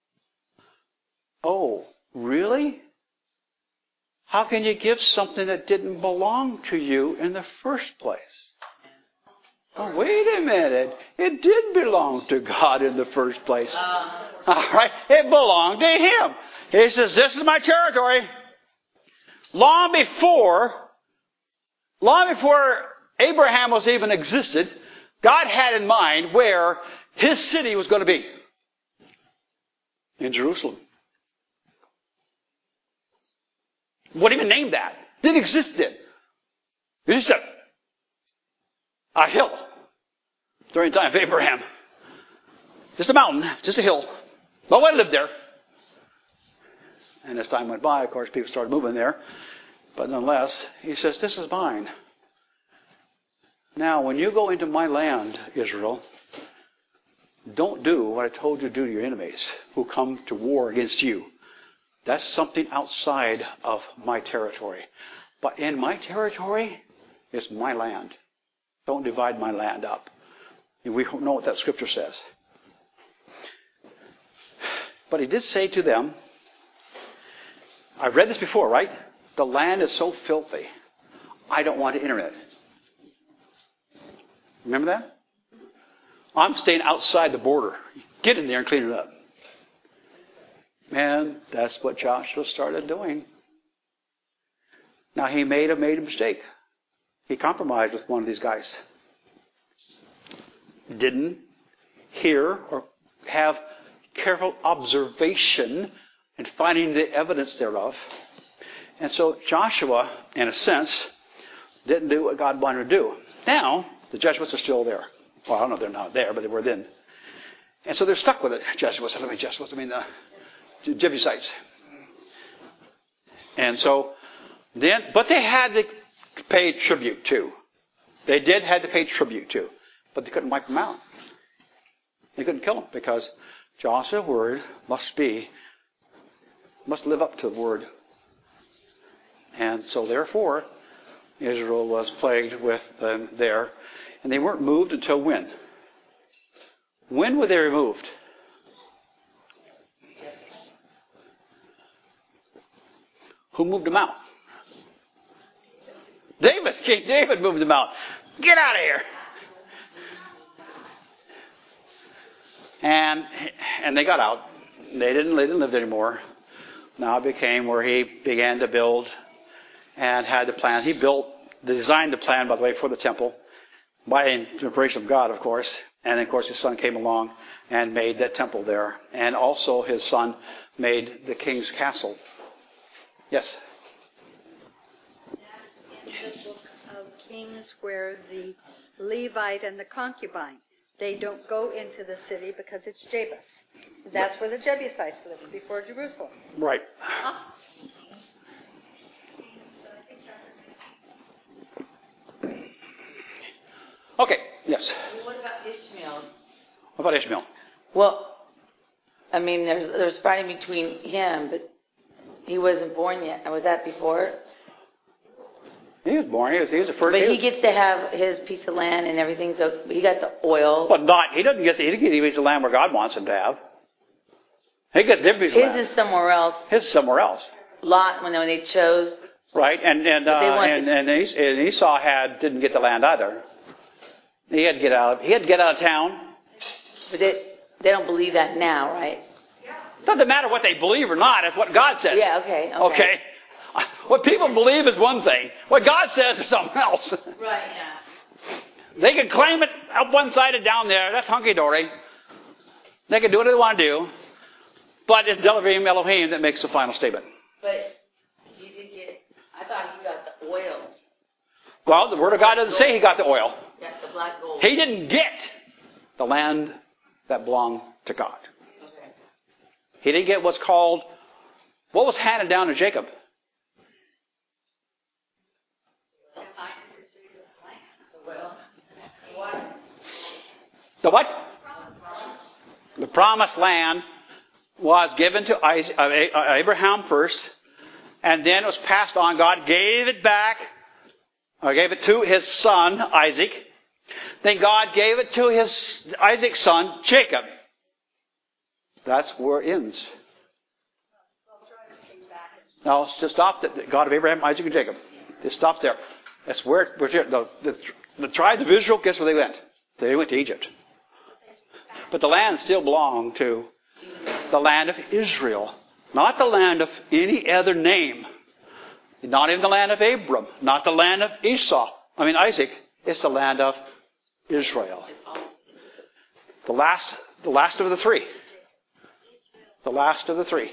Oh, really? How can you give something that didn't belong to you in the first place? Oh, wait a minute. It did belong to God in the first place. All right? It belonged to him. He says, this is my territory. Long before Abraham was even existed, God had in mind where his city was going to be. In Jerusalem. What even named that? Didn't exist then. It was just a hill during the time of Abraham. Just a mountain, just a hill. Nobody lived there. And as time went by, of course, people started moving there. But nonetheless, he says, this is mine. Now, when you go into my land, Israel, don't do what I told you to do to your enemies who come to war against you. That's something outside of my territory. But in my territory is my land. Don't divide my land up. And we know what that scripture says. But he did say to them, I've read this before, right? The land is so filthy, I don't want to enter it. Remember that? I'm staying outside the border. Get in there and clean it up. And that's what Joshua started doing. Now he made a mistake. He compromised with one of these guys. Didn't hear or have careful observation and finding the evidence thereof. And so Joshua, in a sense, didn't do what God wanted to do. Now, the Jesuits are still there. Well, I don't know if they're not there, but they were then. And so they're stuck with it. The Jebusites. And so then, but they had to pay tribute too. They had to pay tribute too. But they couldn't wipe them out. They couldn't kill them because Joshua's word must live up to the word. And so therefore, Israel was plagued with them there. And they weren't moved until when? When were they removed? Who moved them out? King David moved them out. Get out of here. And they got out. They didn't live anymore. Now it became where he began to build and had the plan. He designed the plan, by the way, for the temple by inspiration of God, of course. And then, of course, his son came along and made that temple there. And also his son made the king's castle. Yes? In the book of Kings, where the Levite and the concubine, they don't go into the city because it's Jebus. That's where the Jebusites lived before Jerusalem. Right. Okay, yes. What about Ishmael? What about Ishmael? Well, I mean, there's fighting between him, but He wasn't born yet. Was that before? He was born. He was the first. But he gets to have his piece of land and everything. So he got the oil. But not. He didn't get the piece of land where God wants him to have. He got their piece of land. His is somewhere else. His is somewhere else. Lot when they chose. Right, and Esau didn't get the land either. He had to get out. He had to get out of town. But they don't believe that now, right? It doesn't matter what they believe or not. It's what God says. Yeah. Okay. Okay. What people believe is one thing. What God says is something else. Right. Yeah. They can claim it up one side and down there. That's hunky dory. They can do what they want to do. But it's Delavim Elohim that makes the final statement. But he did get. I thought he got the oil. Well, the Word of God doesn't say he got the oil. Yeah, the black gold. He didn't get the land that belonged to God. Okay. He didn't get what was handed down to Jacob. The what? The promised land was given to Abraham first, and then it was passed on. God gave it back, or gave it to his son, Isaac. Then God gave it to Isaac's son, Jacob. That's where it ends. Now, it's just stopped at the God of Abraham, Isaac, and Jacob. It stops there. That's where the tribes of Israel, guess where they went? They went to Egypt. But the land still belonged to the land of Israel, not the land of any other name. Not even the land of Abram, not the land of Isaac. It's the land of Israel. The last of the three. The last of the three.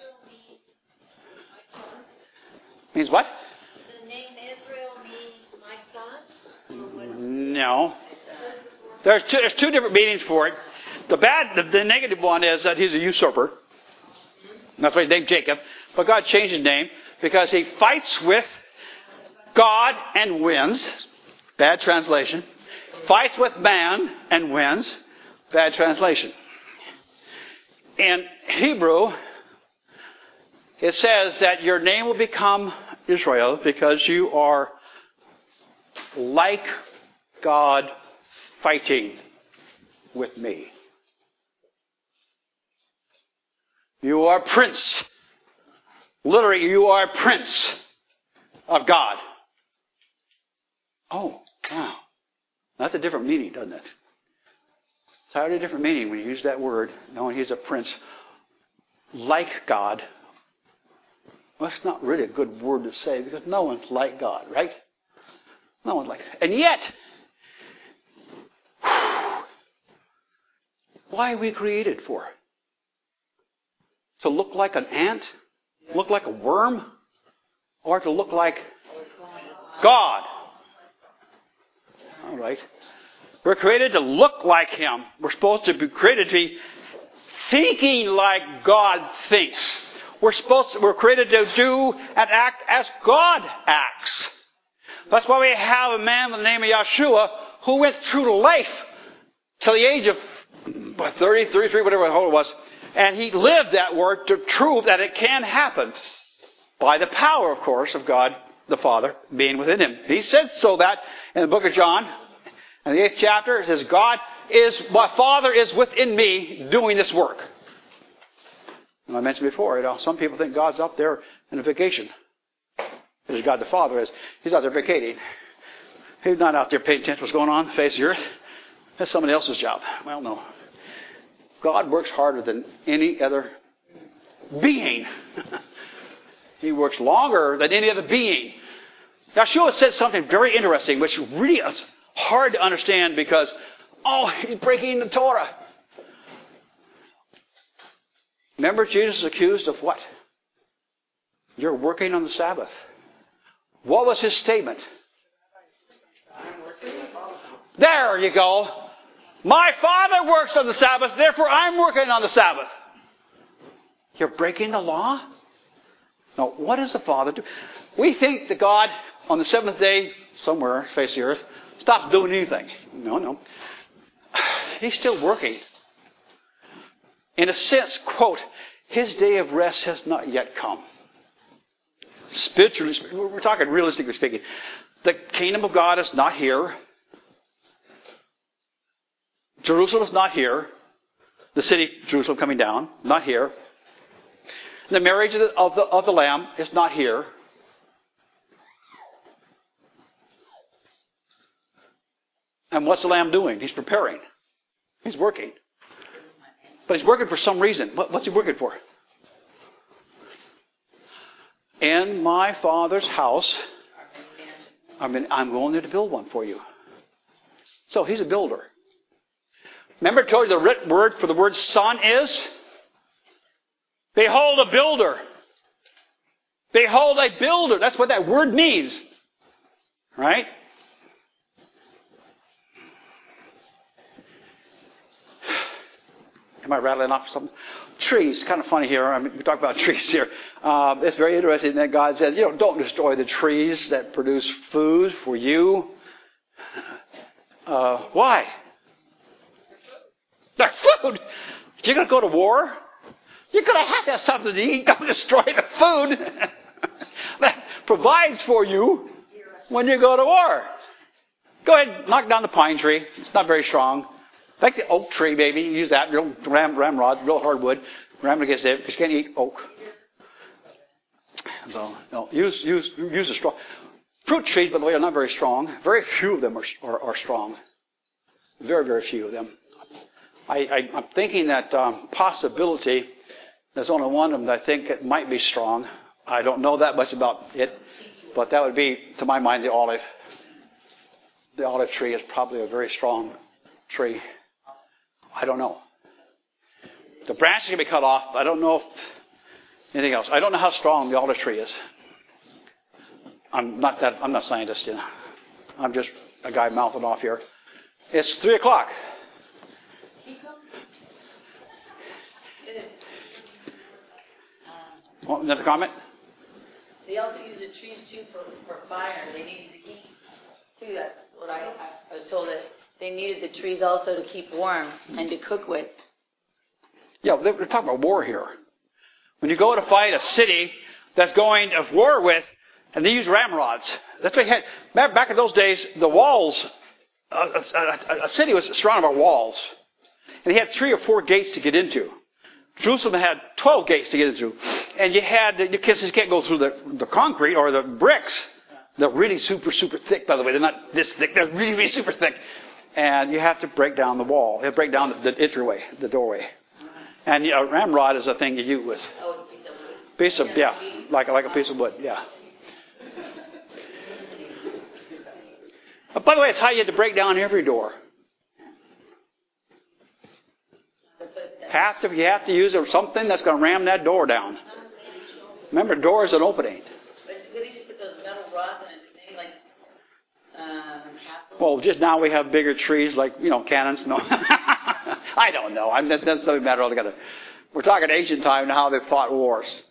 Means what? The name Israel means my son? No. There's two different meanings for it. The negative one is that he's a usurper. That's why he's named Jacob. But God changed his name because he fights with God and wins. Bad translation. Fights with man and wins. Bad translation. In Hebrew, it says that your name will become Israel because you are like God fighting with me. You are prince. Literally, you are prince of God. Oh, wow. That's a different meaning, doesn't it? It's entirely a different meaning when you use that word, knowing he's a prince like God. Well, that's not really a good word to say because no one's like God, right? No one's like that. And yet, why are we created for? To look like an ant? Look like a worm? Or to look like God? All right. We're created to look like Him. We're supposed to be created to be thinking like God thinks. We're created to do and act as God acts. That's why we have a man by the name of Yeshua who went through life till the age of 30, 33, whatever the hell it was. And he lived that word to prove that it can happen by the power, of course, of God the Father being within him. He said so that in the book of John, in the 8th chapter, it says, my Father is within me doing this work. And I mentioned before, some people think God's up there in a vacation. As God the Father is. He's out there vacating. He's not out there paying attention to what's going on the face of the earth. That's somebody else's job. Well, no. God works harder than any other being. He works longer than any other being. Yeshua said something very interesting, which really is hard to understand because, he's breaking the Torah. Remember, Jesus was accused of what? You're working on the Sabbath. What was his statement? There you go. My Father works on the Sabbath, therefore I'm working on the Sabbath. You're breaking the law? No, what does the Father do? We think that God, on the seventh day, somewhere, face of the earth, stops doing anything. No. He's still working. In a sense, quote, his day of rest has not yet come. Spiritually, we're talking realistically speaking. The kingdom of God is not here. Jerusalem is not here. The city, Jerusalem, coming down, not here. The marriage of the Lamb is not here. And what's the Lamb doing? He's preparing. He's working. But he's working for some reason. What's he working for? In my Father's house, I'm going there to build one for you. So he's a builder. Remember I told you the written word for the word son is? Behold a builder. Behold a builder. That's what that word means. Right? Am I rattling off something? Trees, kind of funny here. I mean, we talk about trees here. It's very interesting that God says, don't destroy the trees that produce food for you. Why? They're food. You're going to go to war? You're going to have something to eat. Don't destroy the food that provides for you when you go to war. Go ahead, knock down the pine tree. It's not very strong. Like the oak tree, maybe. Use that real ramrod, real hardwood. Ram against it because you can't eat oak. So no, use a strong. Fruit trees, by the way, are not very strong. Very few of them are strong. Very, very few of them. I'm thinking that possibility. There's only one of them that I think it might be strong. I don't know that much about it, but that would be, to my mind, the olive. The olive tree is probably a very strong tree. I don't know. The branches can be cut off. I don't know if anything else. I don't know how strong the olive tree is. I'm not a scientist, I'm just a guy mouthing off here. It's 3:00. Another comment? They also use the trees too for fire. They needed to keep too. That's what I was told, that they needed the trees also to keep warm and to cook with. Yeah, we're talking about war here. When you go to fight a city that's going to war with, and they use ramrods. That's what they had. Back in those days, the walls, a city was surrounded by walls. And they had 3 or 4 gates to get into. Jerusalem had 12 gates to get into. And you can't go through the concrete or the bricks. They're really super, super thick, by the way. They're not this thick. They're really, really super thick. And you have to break down the wall. You have to break down the entryway, the doorway. And a ramrod is a thing you use with. Piece of, like a piece of wood, yeah. But by the way, it's how you had to break down every door. You have to use something that's going to ram that door down. Remember, door is an opening. But what do you put those metal rods in it? Like castles? Well, just now we have bigger trees like, cannons. No, I don't know. That doesn't matter altogether. We're talking ancient time and how they fought wars.